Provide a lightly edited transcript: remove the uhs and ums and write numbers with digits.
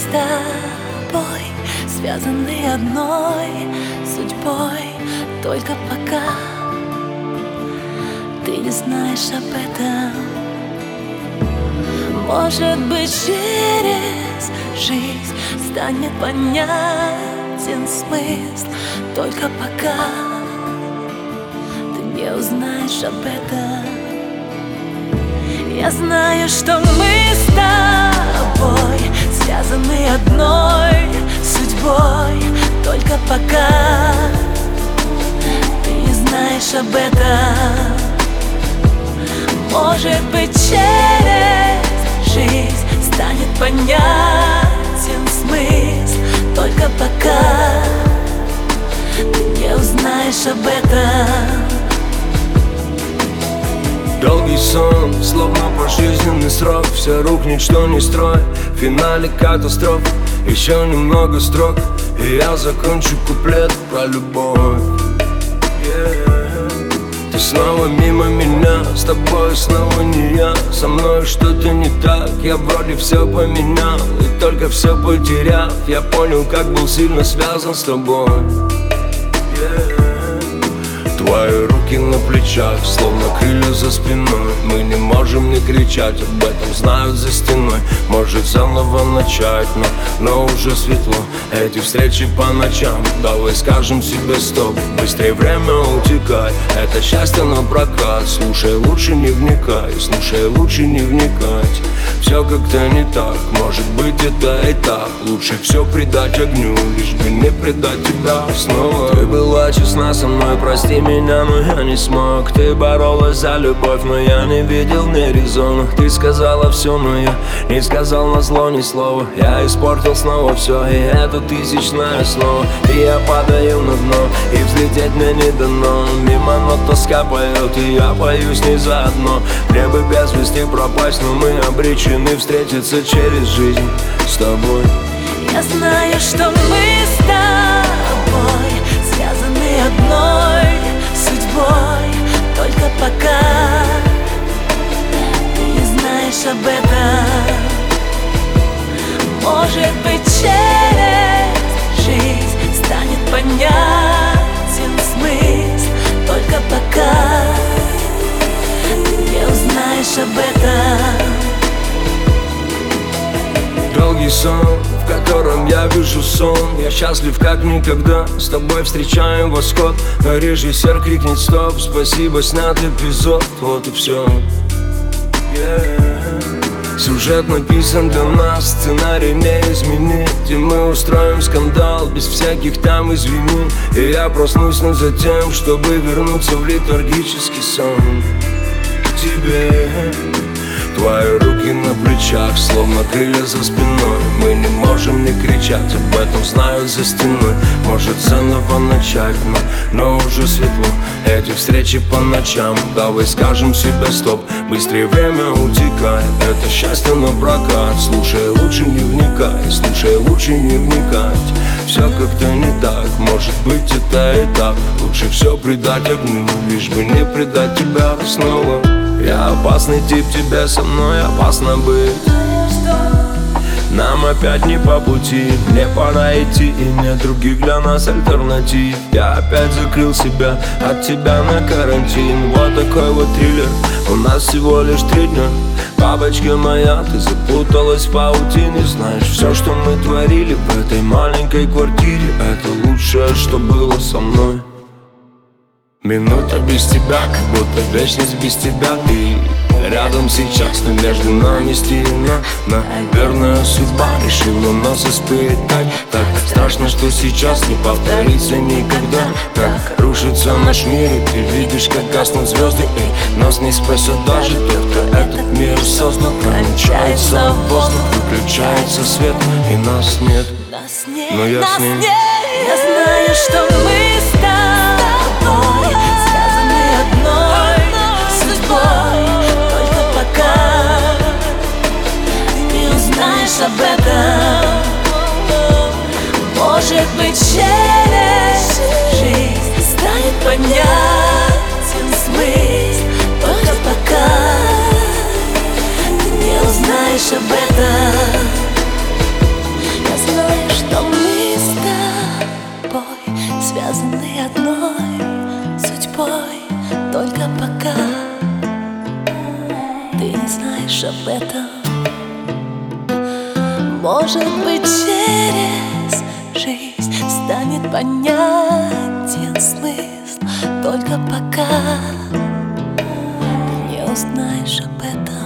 с тобой связаны одной судьбой. Только пока ты не знаешь об этом. Может быть, через жизнь станет понятен смысл. Только пока ты не узнаешь об этом. Я знаю, что мы с тобой связаны одной судьбой. Только пока ты не знаешь об этом. Может быть, через жизнь станет понятен смысл. Только пока ты не узнаешь об этом. Долгий сон, словно пожизненный срок. Все рухнет, что не строй. В финале катастрофа, еще немного строк, и я закончу куплет про любовь. Ты снова мимо меня, с тобой снова не я. Со мной что-то не так, я вроде все поменял, и только все потеряв, я понял, как был сильно связан с тобой. Твои руки на плечах, словно крылья за спиной. Мы не можем не кричать, об этом знают за стеной. Может заново начать, но уже светло. Эти встречи по ночам, давай скажем себе стоп. Быстрее время утекай, это счастье на прокат. Слушай, лучше не вникай, слушай, лучше не вникать. Все как-то не так, может быть это и так. Лучше все предать огню, лишь бы не предать тебя снова. Ты была честна со мной, прости меня, но я не смог. Ты боролась за любовь, но я не видел в ней резона. Ты сказала все, но я не сказал назло ни слова. Я испортил снова все, и это тысячное снова. И я падаю на дно, и взлететь мне не дано. Мимо нот тоска поет, и я пою с ней заодно. Мне бы без вести пропасть, но мы обречены встретиться через жизнь с тобой. Я знаю, что мы с тобой связаны одной судьбой. Только пока ты не знаешь об этом. Может быть, через жизнь станет понятен смысл. Только пока ты не узнаешь об этом. Долгий сон, в котором я вижу сон. Я счастлив как никогда, с тобой встречаем восход. Но режиссер крикнет стоп, спасибо, снят эпизод. Вот и все. Сюжет написан для нас, сценарий не изменить. И мы устроим скандал без всяких там извини. И я проснусь но за тем, чтобы вернуться в летаргический сон к тебе. Твои руки на плечах, словно крылья за спиной. Мы не можем не кричать, об этом знают за стеной. Может заново начать, но уже светло. Эти встречи по ночам, давай скажем себе стоп. Быстрее время утекает, это счастье на прокат. Слушай, лучше не вникай, слушай, лучше не вникать. Все как-то не так, может быть это и так. Лучше все предать огню, лишь бы не предать тебя снова. Я опасный тип, тебе со мной опасно быть. Нам опять не по пути, мне пора идти, и нет других для нас альтернатив. Я опять закрыл себя от тебя на карантин. Вот такой вот триллер, у нас всего лишь 3 дня. Бабочка моя, ты запуталась в паутине. Знаешь, все, что мы творили в этой маленькой квартире, это лучшее, что было со мной. Минута без тебя, как будто вечность без тебя. Ты рядом сейчас, но между нами стена. Наверное, судьба решила нас испытать. Так страшно, что сейчас не повторится никогда. Как рушится наш мир, и ты видишь, как гаснут звезды. И нас не спасет даже тот, кто этот мир создал. Промчается воздух, выключается свет, и нас нет. Но я с ним. Я знаю, что мы с тобой связаны одной судьбой. Только пока ты не узнаешь об этом. Может быть, через жизнь станет понятен смысл. Только пока ты не узнаешь об этом. связаны одной судьбой. Только пока ты не знаешь об этом. Может быть, через жизнь станет понятен смысл. Только пока ты не узнаешь об этом.